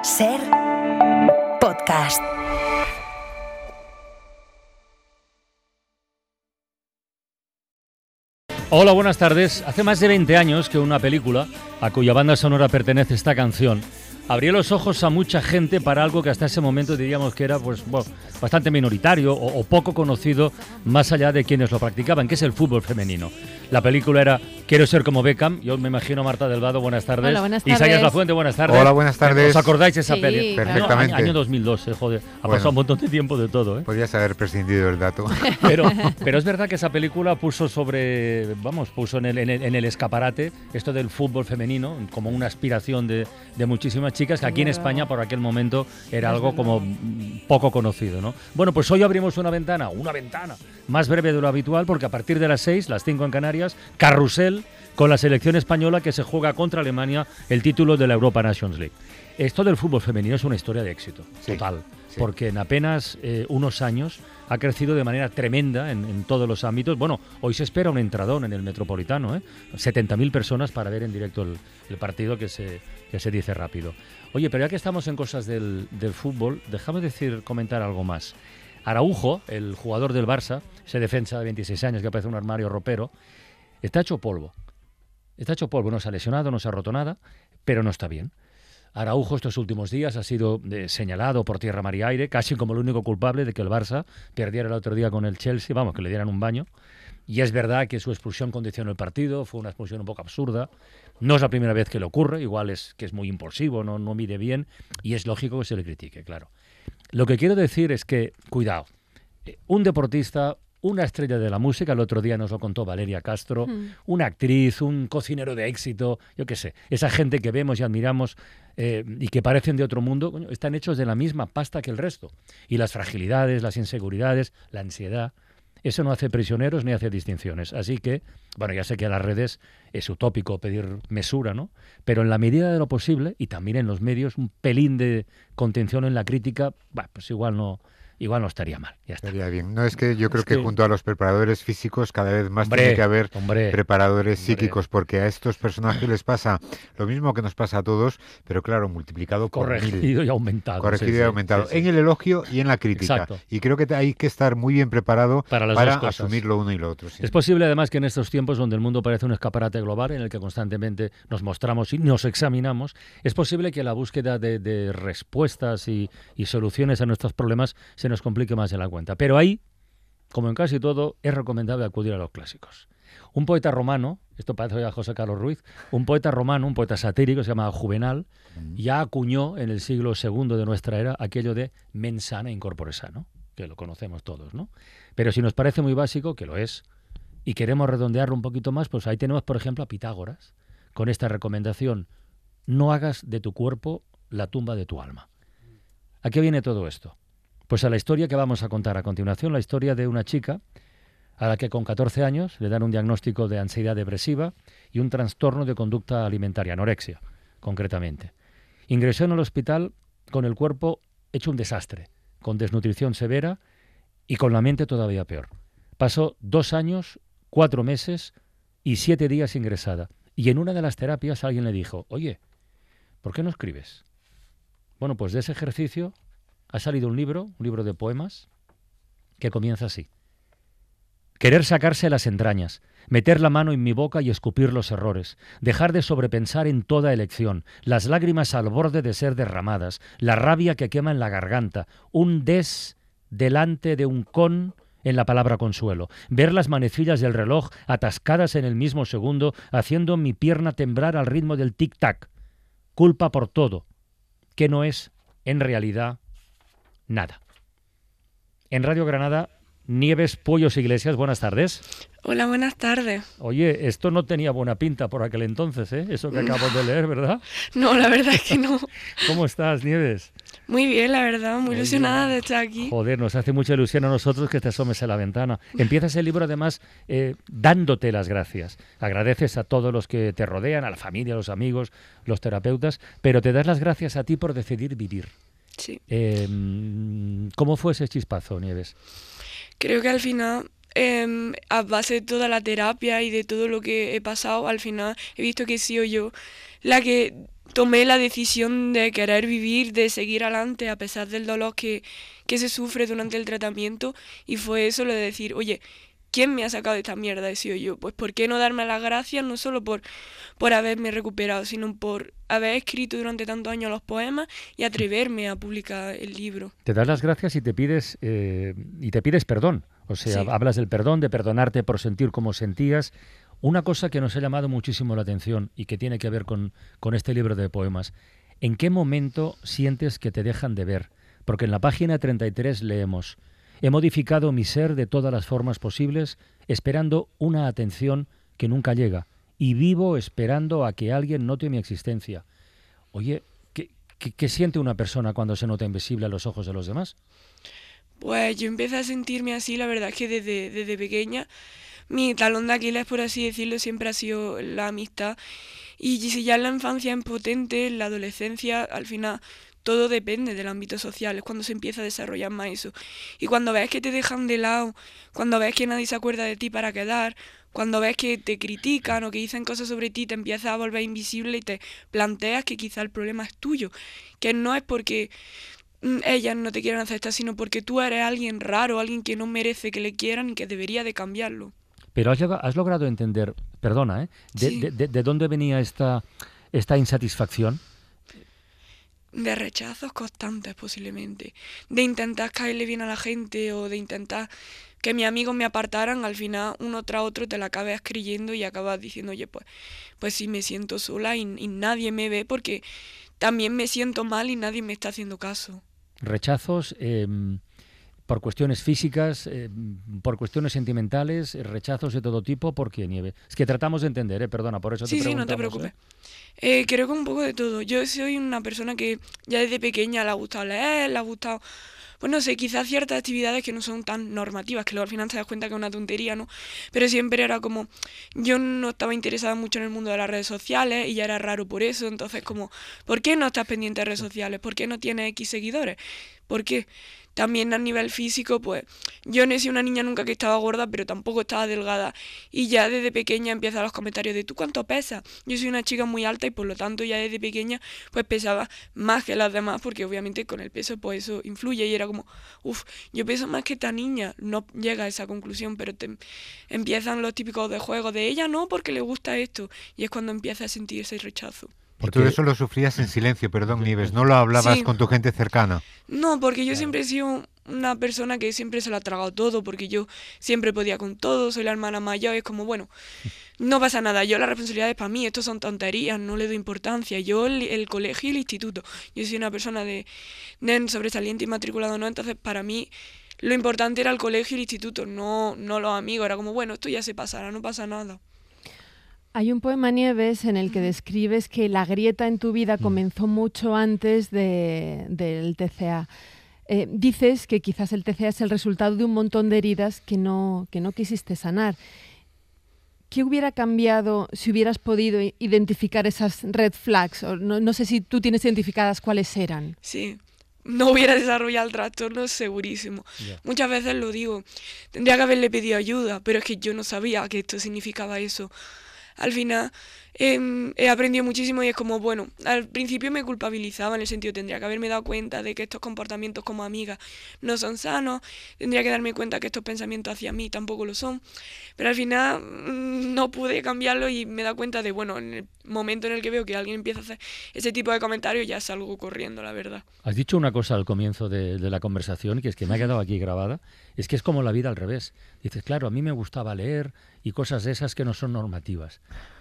Ser podcast. Hola, buenas tardes. Hace más de 20 años que una película, a cuya banda sonora pertenece esta canción, abrió los ojos a mucha gente para algo que hasta ese momento diríamos que era bastante minoritario o poco conocido más allá de quienes lo practicaban, que es el fútbol femenino. La película era Quiero ser como Beckham. Yo me imagino Marta Delvado, buenas tardes. Hola, buenas tardes. Isaías Lafuente, buenas tardes. Hola, buenas tardes. ¿Os acordáis de esa Sí, peli? Perfectamente. Año 2002, joder. Ha pasado un montón de tiempo de todo, ¿eh? Podrías haber prescindido el dato. Pero es verdad que esa película puso en el escaparate esto del fútbol femenino como una aspiración de muchísimas chicas que aquí en España por aquel momento era algo como poco conocido, ¿no? Bueno, pues hoy abrimos una ventana más breve de lo habitual, porque a partir de las 6, las 5 en Canarias, carrusel con la selección española que se juega contra Alemania el título de la Europa Nations League. Esto del fútbol femenino es una historia de éxito, total, porque en apenas unos años ha crecido de manera tremenda en todos los ámbitos. Bueno, hoy se espera un entradón en el Metropolitano, 70.000 personas para ver en directo el partido que se dice rápido. Oye, pero ya que estamos en cosas del fútbol, déjame comentar algo más. Araujo, el jugador del Barça, ese defensa de 26 años que parece un armario ropero, está hecho polvo. No se ha lesionado, no se ha roto nada, pero no está bien. Araujo estos últimos días ha sido señalado por tierra, mar y aire, casi como el único culpable de que el Barça perdiera el otro día con el Chelsea, que le dieran un baño. Y es verdad que su expulsión condicionó el partido, fue una expulsión un poco absurda. No es la primera vez que le ocurre, igual es que es muy impulsivo, no mide bien, y es lógico que se le critique, claro. Lo que quiero decir es que, cuidado, un deportista, una estrella de la música, el otro día nos lo contó Valeria Castro, una actriz, un cocinero de éxito, yo qué sé, esa gente que vemos y admiramos y que parecen de otro mundo, están hechos de la misma pasta que el resto. Y las fragilidades, las inseguridades, la ansiedad, eso no hace prisioneros ni hace distinciones. Así que, ya sé que a las redes es utópico pedir mesura, ¿no? Pero en la medida de lo posible, y también en los medios, un pelín de contención en la crítica, pues igual no estaría mal. Ya está. Estaría bien. No, es que yo creo que junto a los preparadores físicos cada vez más tiene que haber preparadores psíquicos, porque a estos personajes les pasa lo mismo que nos pasa a todos, pero claro, multiplicado por 1000. Corregido y aumentado. Corregido y aumentado. Sí. En el elogio y en la crítica. Exacto. Y creo que hay que estar muy bien preparado para asumir lo uno y lo otro. Sí. Es posible además que en estos tiempos donde el mundo parece un escaparate global en el que constantemente nos mostramos y nos examinamos, es posible que la búsqueda de respuestas y soluciones a nuestros problemas se nos complique más de la cuenta. Pero ahí, como en casi todo, es recomendable acudir a los clásicos. Un poeta romano, esto parece a José Carlos Ruiz, un poeta romano, un poeta satírico, se llama Juvenal, ya acuñó en el siglo II de nuestra era aquello de mens sana in corpore sano, que lo conocemos todos, ¿no? Pero si nos parece muy básico, que lo es, y queremos redondearlo un poquito más, pues ahí tenemos, por ejemplo, a Pitágoras, con esta recomendación: no hagas de tu cuerpo la tumba de tu alma. ¿A qué viene todo esto? Pues a la historia que vamos a contar a continuación, la historia de una chica a la que con 14 años le dan un diagnóstico de ansiedad depresiva y un trastorno de conducta alimentaria, anorexia, concretamente. Ingresó en el hospital con el cuerpo hecho un desastre, con desnutrición severa y con la mente todavía peor. Pasó 2 años, 4 meses y 7 días ingresada. Y en una de las terapias alguien le dijo: oye, ¿por qué no escribes? Bueno, pues de ese ejercicio ha salido un libro de poemas, que comienza así: querer sacarse las entrañas, meter la mano en mi boca y escupir los errores, dejar de sobrepensar en toda elección, las lágrimas al borde de ser derramadas, la rabia que quema en la garganta, un des delante de un con en la palabra consuelo, ver las manecillas del reloj atascadas en el mismo segundo, haciendo mi pierna temblar al ritmo del tic-tac, culpa por todo, que no es, en realidad, nada. En Radio Granada, Nieves Pollos Iglesias, buenas tardes. Hola, buenas tardes. Oye, esto no tenía buena pinta por aquel entonces, eso que acabo de leer, ¿verdad? No, la verdad es que no. ¿Cómo estás, Nieves? Muy bien, la verdad, muy ilusionada de estar aquí. Joder, nos hace mucha ilusión a nosotros que te asomes a la ventana. Empiezas el libro además dándote las gracias. Agradeces a todos los que te rodean, a la familia, a los amigos, los terapeutas, pero te das las gracias a ti por decidir vivir. Sí. ¿Cómo fue ese chispazo, Nieves? Creo que al final, a base de toda la terapia y de todo lo que he pasado, al final he visto que he sido yo la que tomé la decisión de querer vivir, de seguir adelante a pesar del dolor que se sufre durante el tratamiento, y fue eso lo de decir, oye, ¿quién me ha sacado de esta mierda? He sido yo. Pues ¿por qué no darme las gracias no solo por haberme recuperado, sino por haber escrito durante tantos años los poemas y atreverme a publicar el libro? Te das las gracias y te pides perdón. O sea, sí. Hablas del perdón, de perdonarte por sentir como sentías. Una cosa que nos ha llamado muchísimo la atención y que tiene que ver con este libro de poemas. ¿En qué momento sientes que te dejan de ver? Porque en la página 33 leemos: he modificado mi ser de todas las formas posibles, esperando una atención que nunca llega, y vivo esperando a que alguien note mi existencia. Oye, ¿qué siente una persona cuando se nota invisible a los ojos de los demás? Pues yo empecé a sentirme así, la verdad es que desde pequeña. Mi talón de Aquiles, por así decirlo, siempre ha sido la amistad. Y si ya en la infancia es potente, en la adolescencia, al final todo depende del ámbito social, es cuando se empieza a desarrollar más eso. Y cuando ves que te dejan de lado, cuando ves que nadie se acuerda de ti para quedar, cuando ves que te critican o que dicen cosas sobre ti, te empiezas a volver invisible y te planteas que quizá el problema es tuyo, que no es porque ellas no te quieran aceptar, sino porque tú eres alguien raro, alguien que no merece que le quieran y que debería de cambiarlo. Pero has logrado entender, perdona, Sí. ¿de dónde venía esta insatisfacción? De rechazos constantes, posiblemente. De intentar caerle bien a la gente o de intentar que mis amigos me apartaran. Al final, uno tras otro te la acabas creyendo y acabas diciendo, oye, pues sí me siento sola y nadie me ve porque también me siento mal y nadie me está haciendo caso. Rechazos por cuestiones físicas, por cuestiones sentimentales, rechazos de todo tipo. ¿Por qué, Nieve? Es que tratamos de entender, perdona, por eso te preguntamos. Sí, no te preocupes. Creo que un poco de todo. Yo soy una persona que ya desde pequeña le ha gustado leer, le ha gustado, pues no sé, quizás ciertas actividades que no son tan normativas, que luego al final te das cuenta que es una tontería, ¿no? Pero siempre era como, yo no estaba interesada mucho en el mundo de las redes sociales y ya era raro por eso. Entonces como, ¿por qué no estás pendiente de redes sociales? ¿Por qué no tienes X seguidores? ¿Por qué? También a nivel físico, pues yo no he sido una niña nunca que estaba gorda, pero tampoco estaba delgada. Y ya desde pequeña empiezan los comentarios de ¿tú cuánto pesas? Yo soy una chica muy alta y por lo tanto ya desde pequeña pues pesaba más que las demás, porque obviamente con el peso pues eso influye. Y era como, yo peso más que esta niña. No llega a esa conclusión, pero empiezan los típicos de juego de ella no, porque le gusta esto. Y es cuando empieza a sentir ese rechazo. Porque todo eso lo sufrías en silencio, perdón, Nieves, ¿no lo hablabas con tu gente cercana? No, porque yo siempre he sido una persona que siempre se lo ha tragado todo, porque yo siempre podía con todo, soy la hermana mayor, es como, bueno, no pasa nada, yo la responsabilidad es para mí, esto son tonterías, no le doy importancia, yo el colegio y el instituto, yo soy una persona de sobresaliente y matriculado, ¿no? Entonces para mí lo importante era el colegio y el instituto, no los amigos, era como, bueno, esto ya se pasará, no pasa nada. Hay un poema, Nieves, en el que describes que la grieta en tu vida comenzó mucho antes del TCA. Dices que quizás el TCA es el resultado de un montón de heridas que no quisiste sanar. ¿Qué hubiera cambiado si hubieras podido identificar esas red flags? O no sé si tú tienes identificadas cuáles eran. Sí. No hubiera desarrollado el trastorno, segurísimo. Yeah. Muchas veces lo digo, tendría que haberle pedido ayuda, pero es que yo no sabía que esto significaba eso. Al final he aprendido muchísimo y es como, bueno, al principio me culpabilizaba en el sentido, tendría que haberme dado cuenta de que estos comportamientos como amiga no son sanos, tendría que darme cuenta que estos pensamientos hacia mí tampoco lo son, pero al final no pude cambiarlo y me he dado cuenta de, bueno, en el momento en el que veo que alguien empieza a hacer ese tipo de comentarios ya salgo corriendo, la verdad. Has dicho una cosa al comienzo de la conversación que es que me ha quedado aquí grabada, es que es como la vida al revés. Dices, claro, a mí me gustaba leer y cosas de esas que no son normativas.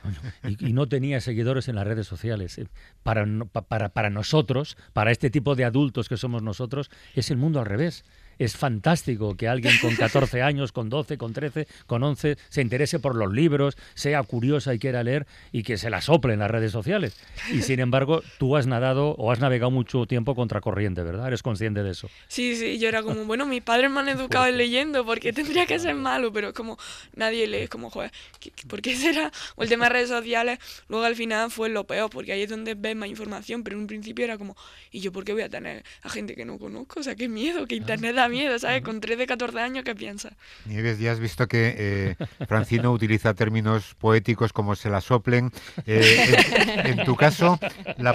Y no tenía seguidores en las redes sociales. Para nosotros, para este tipo de adultos que somos nosotros, es el mundo al revés. Es fantástico que alguien con 14 años, con 12, con 13, con 11 se interese por los libros, sea curiosa y quiera leer y que se la sople en las redes sociales. Y sin embargo, tú has nadado o has navegado mucho tiempo contracorriente, ¿verdad? ¿Eres consciente de eso? Sí, yo era como, bueno, mis padres me han educado leyendo, ¿por qué tendría que ser malo? Pero es como, nadie lee, es como, joder, ¿por qué será? O el tema de redes sociales, luego al final fue lo peor, porque ahí es donde ves más información, pero en un principio era como, ¿y yo por qué voy a tener a gente que no conozco? O sea, qué miedo, que internet da miedo, ¿sabes? Con 13, 14 años, ¿qué piensas? Nieves, ya has visto que Francino utiliza términos poéticos como se la soplen. En tu caso, la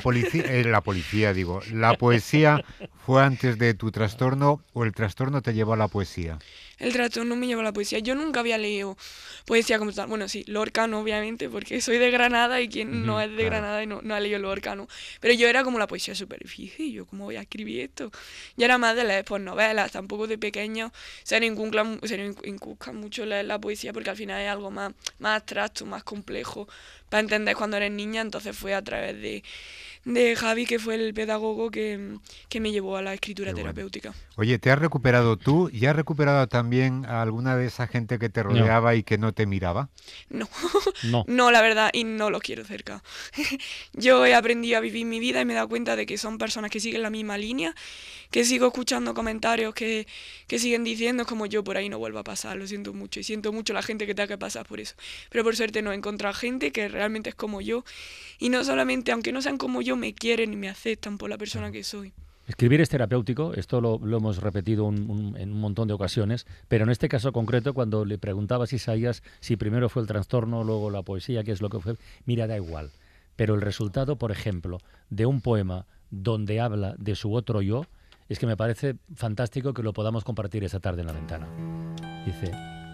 poesía fue antes de tu trastorno o el trastorno te llevó a la poesía. El trastorno me llevó a la poesía. Yo nunca había leído poesía como tal. Bueno, sí, Lorca no, obviamente, porque soy de Granada y quien no es de Granada y no ha leído Lorca, no. Pero yo era como la poesía súper difícil. Yo, ¿cómo voy a escribir esto? Yo era más de leer pues, novelas, tampoco de pequeño. Se nos inculca mucho leer la poesía porque al final es algo más abstracto, más complejo para entender cuando eres niña. Entonces fue a través de Javi, que fue el pedagogo que me llevó a la escritura terapéutica. Oye, ¿te has recuperado tú y has recuperado también a alguna de esa gente que te rodeaba y que no te miraba? No. No, la verdad, y no los quiero cerca. Yo he aprendido a vivir mi vida y me he dado cuenta de que son personas que siguen la misma línea, que sigo escuchando comentarios que siguen diciendo como yo por ahí no vuelvo a pasar, lo siento mucho, y siento mucho la gente que tenga que pasar por eso. Pero por suerte no he encontrado gente que realmente es como yo, y no solamente, aunque no sean como yo, me quieren y me aceptan por la persona que soy. Escribir es terapéutico, esto lo hemos repetido en un montón de ocasiones, pero en este caso concreto, cuando le preguntabas a Isaías si primero fue el trastorno, luego la poesía, qué es lo que fue, mira, da igual. Pero el resultado, por ejemplo, de un poema donde habla de su otro yo, es que me parece fantástico que lo podamos compartir esa tarde en la ventana. Dice: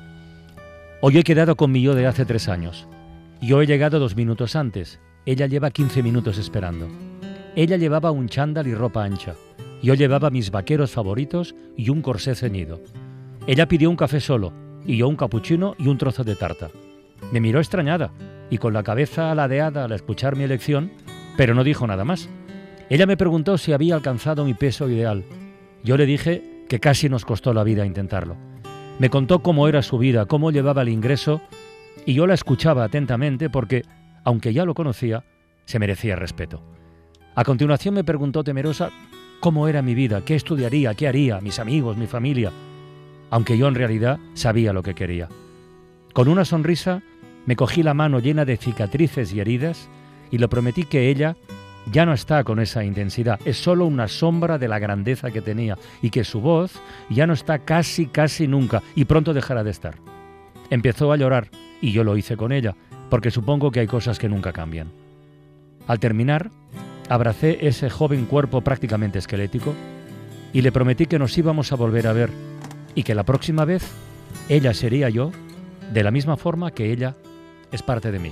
hoy he quedado con mi yo de hace 3 años. Yo he llegado 2 minutos antes. Ella lleva 15 minutos esperando. Ella llevaba un chándal y ropa ancha. Yo llevaba mis vaqueros favoritos y un corsé ceñido. Ella pidió un café solo, y yo un capuchino y un trozo de tarta. Me miró extrañada y con la cabeza aladeada al escuchar mi elección, pero no dijo nada más. Ella me preguntó si había alcanzado mi peso ideal. Yo le dije que casi nos costó la vida intentarlo. Me contó cómo era su vida, cómo llevaba el ingreso, y yo la escuchaba atentamente porque, aunque ya lo conocía, se merecía respeto. A continuación me preguntó temerosa cómo era mi vida, qué estudiaría, qué haría, mis amigos, mi familia, aunque yo en realidad sabía lo que quería. Con una sonrisa me cogí la mano llena de cicatrices y heridas y le prometí que ella ya no está con esa intensidad, es solo una sombra de la grandeza que tenía y que su voz ya no está casi nunca y pronto dejará de estar. Empezó a llorar y yo lo hice con ella, porque supongo que hay cosas que nunca cambian. Al terminar, abracé ese joven cuerpo prácticamente esquelético y le prometí que nos íbamos a volver a ver y que la próxima vez ella sería yo de la misma forma que ella es parte de mí.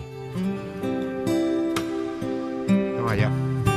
Toma ya.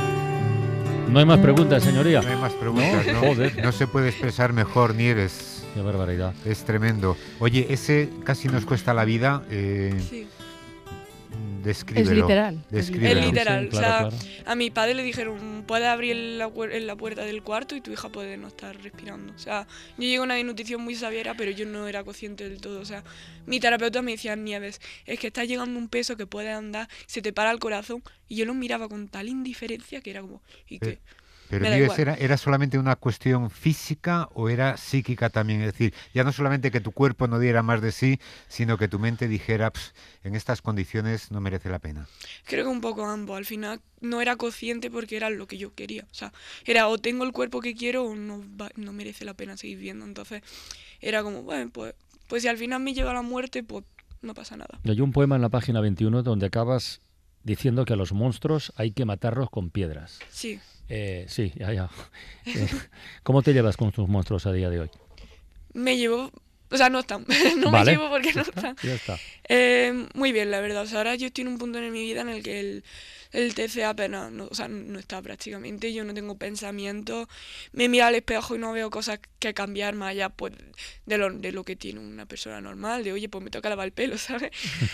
No hay más preguntas, señoría. No hay más preguntas, ¿no? Joder. No se puede expresar mejor, Nieves. Qué barbaridad. Es tremendo. Oye, ese casi nos cuesta la vida. Sí. Descríbelo. Es literal. Descríbelo. Es literal. Sí, claro, o sea, claro. A mi padre le dijeron, puedes abrir la puerta del cuarto y tu hija puede no estar respirando. O sea, yo llegué a una desnutrición muy severa, pero yo no era consciente del todo. O sea, mi terapeuta me decía, Nieves, es que estás llegando a un peso que puedes andar, se te para el corazón. Y yo lo miraba con tal indiferencia que era como, ¿y qué? Pero Nieves, ¿era solamente una cuestión física o era psíquica también? Es decir, ya no solamente que tu cuerpo no diera más de sí, sino que tu mente dijera, en estas condiciones no merece la pena. Creo que un poco ambos. Al final no era consciente porque era lo que yo quería. O sea, era o tengo el cuerpo que quiero o no merece la pena seguir viviendo. Entonces era como, bueno, pues si al final me llega la muerte, pues no pasa nada. Hay un poema en la página 21 donde acabas diciendo que a los monstruos hay que matarlos con piedras. Sí. Sí, ya. ¿Cómo te llevas con tus monstruos a día de hoy? Me llevo... O sea, no están. No vale. Me llevo porque no están. Ya está. Muy bien, la verdad. O sea, ahora yo estoy en un punto en mi vida en el que el TCA apenas no está prácticamente. Yo no tengo pensamientos. Me miro al espejo y no veo cosas que cambiar más allá pues, de lo que tiene una persona normal. De, oye, pues me toca lavar el pelo, ¿sabes?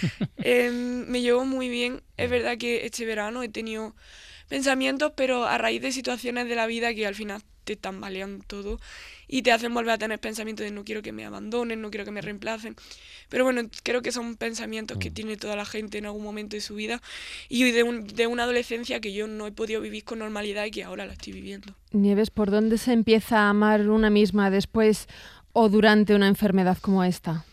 Me llevo muy bien. Es verdad que este verano he tenido pensamientos, pero a raíz de situaciones de la vida que al final te tambalean todo y te hacen volver a tener pensamientos de no quiero que me abandonen, no quiero que me reemplacen. Pero bueno, creo que son pensamientos que tiene toda la gente en algún momento de su vida y de una adolescencia que yo no he podido vivir con normalidad y que ahora la estoy viviendo. Nieves, ¿por dónde se empieza a amar una misma después o durante una enfermedad como esta?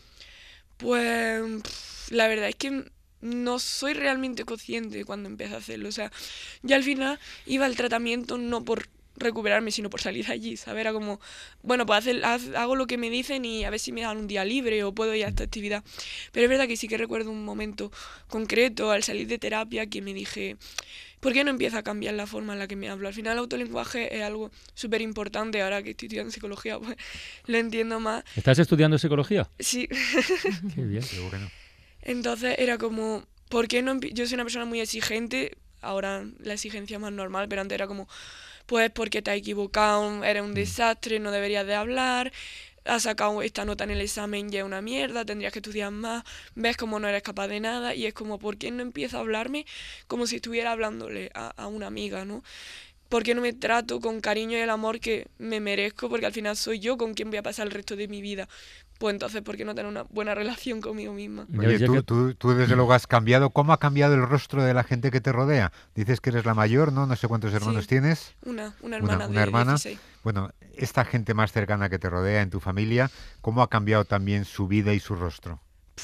Pues la verdad es que no soy realmente consciente cuando empecé a hacerlo. O sea, yo al final iba al tratamiento no por recuperarme, sino por salir de allí, ¿sabes? Era como, bueno, pues hago lo que me dicen y a ver si me dan un día libre o puedo ir a esta actividad. Pero es verdad que sí que recuerdo un momento concreto al salir de terapia que me dije, ¿por qué no empiezo a cambiar la forma en la que me hablo? Al final el autolenguaje es algo súper importante, ahora que estoy estudiando psicología, pues lo entiendo más. ¿Estás estudiando psicología? Sí. Qué bien. Qué bueno. Entonces era como, ¿por qué no yo soy una persona muy exigente, ahora la exigencia es más normal, pero antes era como, pues porque te has equivocado, eres un desastre, no deberías de hablar, has sacado esta nota en el examen y es una mierda, tendrías que estudiar más, ves como no eres capaz de nada, y es como, ¿por qué no empiezo a hablarme como si estuviera hablándole a una amiga, ¿no? ¿Por qué no me trato con cariño y el amor que me merezco? Porque al final soy yo con quien voy a pasar el resto de mi vida. Pues entonces, ¿por qué no tener una buena relación conmigo misma? Oye, Ya que- tú desde luego has cambiado. ¿Cómo ha cambiado el rostro de la gente que te rodea? Dices que eres la mayor, ¿no? No sé cuántos hermanos Sí. tienes. Una hermana Una de hermana. 16. Bueno, esta gente más cercana que te rodea en tu familia, ¿cómo ha cambiado también su vida y su rostro?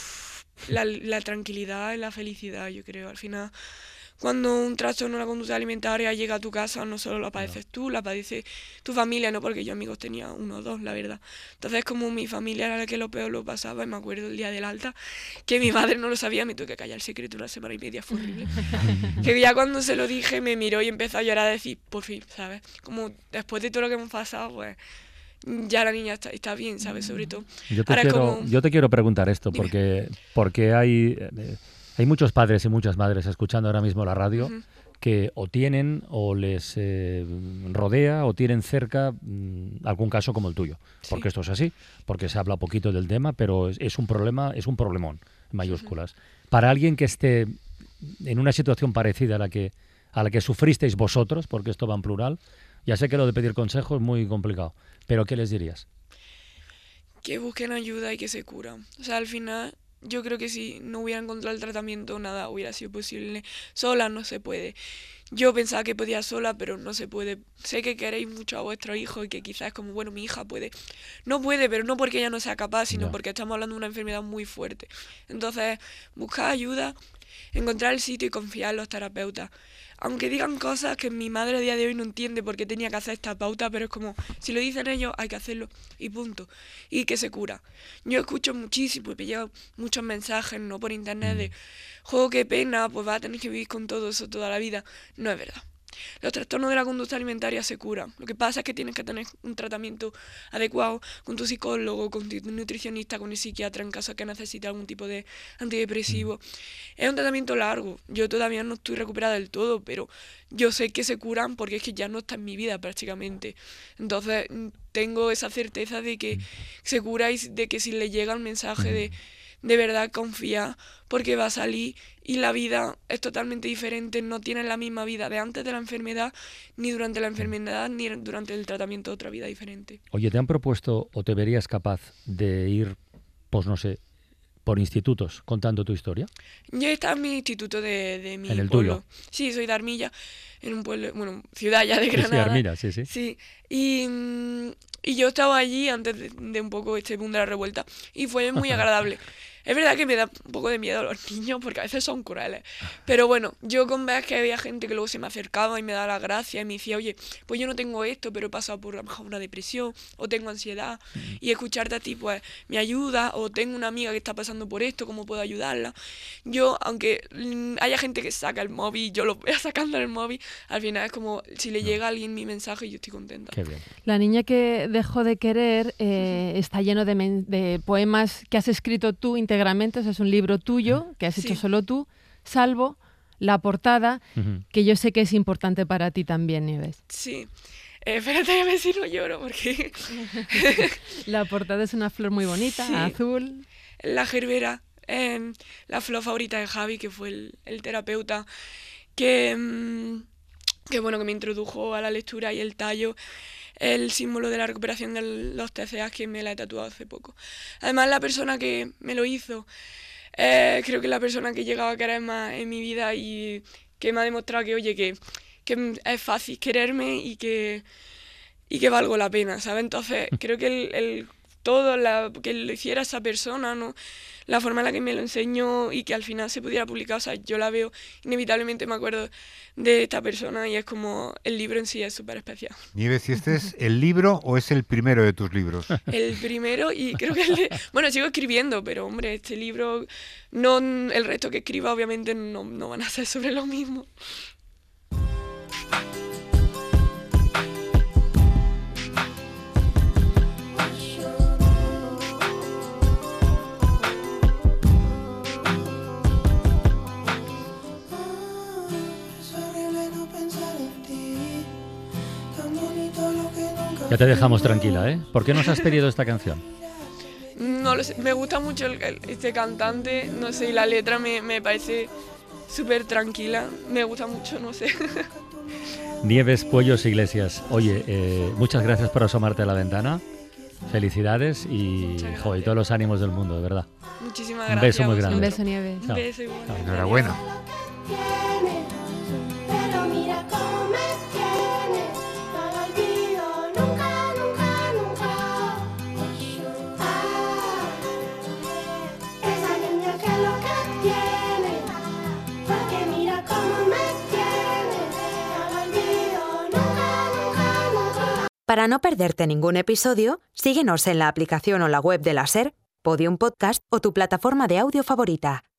La tranquilidad y la felicidad, yo creo. Al final, cuando un trastorno de la conducta alimentaria llega a tu casa, no solo lo padeces tú, la padece tu familia, no porque yo amigos tenía 1 o 2, la verdad. Entonces, como mi familia era la que lo peor lo pasaba, y me acuerdo el día del alta, que mi madre no lo sabía, me tuve que callar el secreto 1 semana y media, fue horrible. Que ya cuando se lo dije, me miró y empezó a llorar a decir, por fin, ¿sabes? Como después de todo lo que hemos pasado, pues ya la niña está bien, ¿sabes? Sobre todo. Ahora es como... yo te quiero preguntar esto, Dime. porque hay muchos padres y muchas madres escuchando ahora mismo la radio Ujú. que o tienen o les rodea o tienen cerca algún caso como el tuyo. Porque Sí. esto es así, porque se habla poquito del tema, pero es un problema, es un problemón, en mayúsculas. Para alguien que esté en una situación parecida a la que sufristeis vosotros, porque esto va en plural, ya sé que lo de pedir consejo es muy complicado, pero ¿qué les dirías? Que busquen ayuda y que se curan. O sea, al final, yo creo que si no hubiera encontrado el tratamiento, nada hubiera sido posible. Sola no se puede. Yo pensaba que podía sola, pero no se puede. Sé que queréis mucho a vuestro hijo y que quizás es como, bueno, mi hija puede. No puede, pero no porque ella no sea capaz, sino Ya. porque estamos hablando de una enfermedad muy fuerte. Entonces, buscar ayuda, encontrar el sitio y confiar en los terapeutas. Aunque digan cosas que mi madre a día de hoy no entiende por qué tenía que hacer esta pauta, pero es como, si lo dicen ellos, hay que hacerlo y punto. Y que se cura. Yo escucho muchísimo y me llegan muchos mensajes, no por internet, de, jo, qué pena, pues vas a tener que vivir con todo eso toda la vida. No es verdad. Los trastornos de la conducta alimentaria se curan. Lo que pasa es que tienes que tener un tratamiento adecuado con tu psicólogo, con tu nutricionista, con el psiquiatra en caso de que necesite algún tipo de antidepresivo. Es un tratamiento largo. Yo todavía no estoy recuperada del todo, pero yo sé que se curan porque es que ya no está en mi vida prácticamente. Entonces tengo esa certeza de que se cura y de que si le llega el mensaje de verdad confía, porque va a salir y la vida es totalmente diferente, no tienes la misma vida de antes de la enfermedad, ni durante la enfermedad, ni durante el tratamiento, otra vida diferente. Oye, ¿te han propuesto o te verías capaz de ir, pues no sé, por institutos contando tu historia? Yo estaba en mi instituto de mi ¿En el pueblo. tuyo? Sí, soy de Armilla, en un pueblo, bueno, ciudad ya de Sí, sí, Granada. Armira, sí, sí. Sí, y yo estaba allí antes de un poco este boom de la revuelta y fue muy agradable. Es verdad que me da un poco de miedo a los niños porque a veces son crueles. Pero bueno, yo con ver que había gente que luego se me acercaba y me daba la gracia y me decía, oye, pues yo no tengo esto, pero he pasado por a lo mejor una depresión o tengo ansiedad. Y escucharte a ti, pues, me ayuda, o tengo una amiga que está pasando por esto, ¿cómo puedo ayudarla? Yo, aunque haya gente que saca el móvil, yo lo voy sacando en el móvil, al final es como, si le llega a alguien mi mensaje, yo estoy contenta. Qué bien. La niña que dejó de querer está lleno de poemas que has escrito tú íntegramente, o sea, es un libro tuyo que has hecho Sí. solo tú, salvo la portada, que yo sé que es importante para ti también, Nieves. Sí. Espérate a ver si no lloro, porque La portada es una flor muy bonita, Sí. azul. la gerbera, la flor favorita de Javi, que fue el terapeuta, que bueno, que me introdujo a la lectura, y el tallo, el símbolo de la recuperación de los TCA, que me la he tatuado hace poco. Además, la persona que me lo hizo, creo que es la persona que llegaba a querer más en mi vida y que me ha demostrado que, oye, que es fácil quererme y que valgo la pena, ¿sabes? Entonces, creo que el todo, que lo hiciera esa persona, ¿no? La forma en la que me lo enseñó y que al final se pudiera publicar, o sea, yo la veo, inevitablemente me acuerdo de esta persona y es como el libro en sí es súper especial. Nieves, ¿y este es el libro o es el primero de tus libros? El primero y creo que bueno, sigo escribiendo, pero hombre, este libro, no el resto que escriba obviamente no van a ser sobre lo mismo. Ya te dejamos tranquila, ¿eh? ¿Por qué nos has pedido esta canción? No lo sé, me gusta mucho este cantante, no sé, y la letra me parece súper tranquila, me gusta mucho, no sé. Nieves Puellos Iglesias, oye, muchas gracias por asomarte a la ventana, felicidades y todos los ánimos del mundo, de verdad. Muchísimas Un gracias. beso muy grande. Un beso, Nieves. Un beso igual. Enhorabuena. Pero mira cómo me tiene, no lo olvido nunca, nunca, nunca. Esa niña que es lo que tiene, porque mira cómo me tiene, no lo olvido nunca, nunca, nunca. Para no perderte ningún episodio, síguenos en la aplicación o la web de la SER, Podium Podcast o tu plataforma de audio favorita.